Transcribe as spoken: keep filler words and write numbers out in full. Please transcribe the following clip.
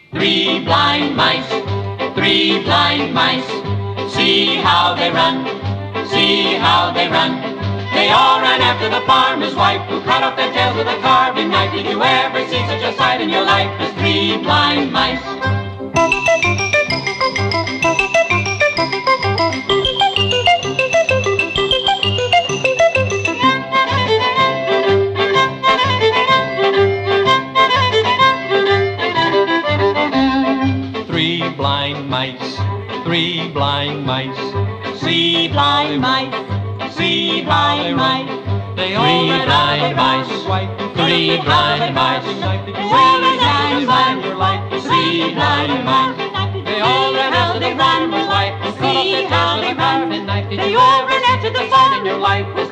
Three blind mice, three blind mice. See how they run, see how they run. They all ran after the farmer's wife, who cut off their tails with a carving knife. Did you ever see such a sight in your life as three blind mice? Three blind mice, three blind mice. See blind mice, see blind mice. They all three blind mice, three blind mice. Well, they ran blind your life, three blind mice. They all ran after the farmer's wife, see how they run. They all ran after the farmer's wife.